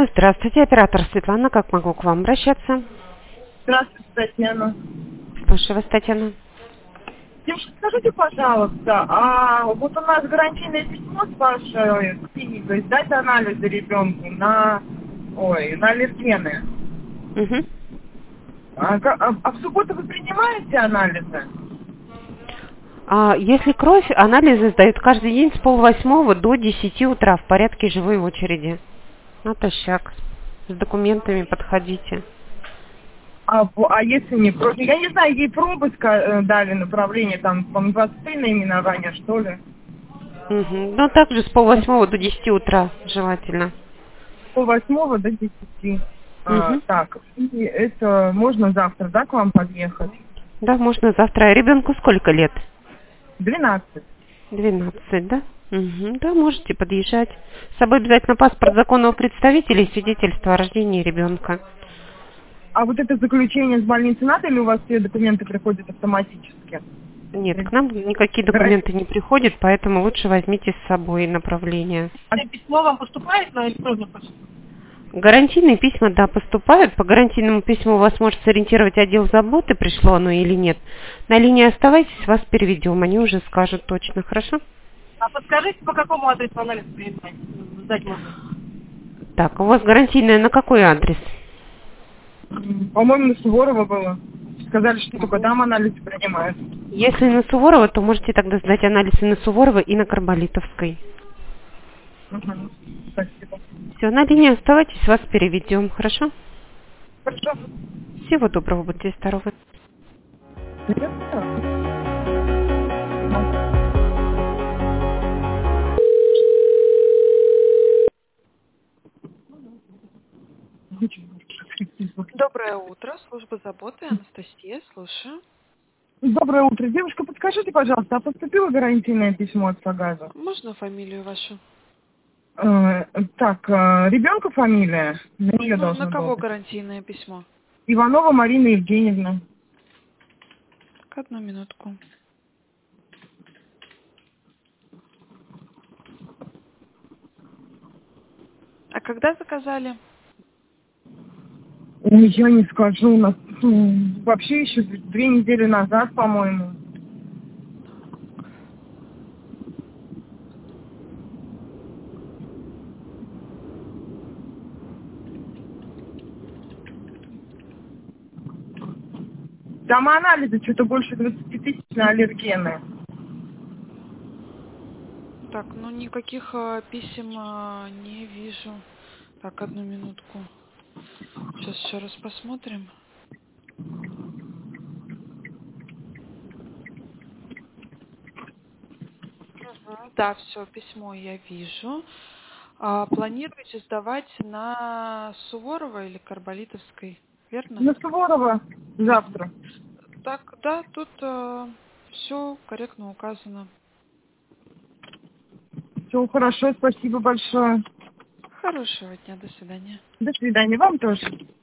Здравствуйте, оператор Светлана. Как могу к вам обращаться? Здравствуйте, Татьяна. Слушаю вас, Татьяна. Девушка, скажите, пожалуйста, а вот у нас гарантийное письмо с вашей клиникой, сдать анализы ребенку на аллергены. Мгм. А в субботу вы принимаете анализы? Если кровь, анализы сдают каждый день с 7:30 до 10 утра в порядке живой очереди. Натощак. С документами подходите. А если не против? Я не знаю, ей пробы дали направление, там, по-моему, 23 наименование, что ли? Мгм. Ну, также с 7:30 до 10 утра желательно. С 8 до 10. Мгм. Так, и это можно завтра, да, к вам подъехать? Да, можно завтра. Ребенку сколько лет? 12. 12, да? Мгм. Да, можете подъезжать. С собой обязательно паспорт законного представителя и свидетельство о рождении ребенка. А вот это заключение с больницы надо или у вас все документы приходят автоматически? Нет, к нам никакие документы не приходят, поэтому лучше возьмите с собой направление. А письмо вам поступает на электронную почту? Гарантийные письма, да, поступают. По гарантийному письму вас может сориентировать отдел заботы, пришло оно или нет. На линии оставайтесь, вас переведем, они уже скажут точно, хорошо? А подскажите, по какому адресу анализ принимать? Сдать можно? Так, у вас гарантийная на какой адрес? По-моему, на Суворова было. Сказали, что только там анализ принимают. Если на Суворова, то можете тогда сдать анализы на Суворова и на Карболитовской. Угу. Спасибо. Все, на линии оставайтесь, вас переведем, хорошо? Хорошо. Всего доброго, будьте здоровы. Да. Доброе утро, служба заботы, Анастасия, слушаю. Доброе утро. Девушка, подскажите, пожалуйста, а поступило гарантийное письмо от Сагаза? Можно фамилию вашу? Так, ребенка фамилия? На нее Ну, на должно было кого быть. гарантийное письмо? Иванова Марина Евгеньевна. Так, одну минутку. А когда заказали? Ой, я не скажу, у нас вообще еще 2 недели назад, по-моему. Там анализы что-то больше 20 тысяч на аллергены. Так, ну никаких писем не вижу. Так, одну минутку. Сейчас еще раз посмотрим. Да, все, письмо я вижу. Планируете сдавать на Суворова или Карболитовской, верно? На Суворова завтра. Так, да, тут все корректно указано. Все хорошо, спасибо большое. Хорошего дня, до свидания. До свидания, вам тоже.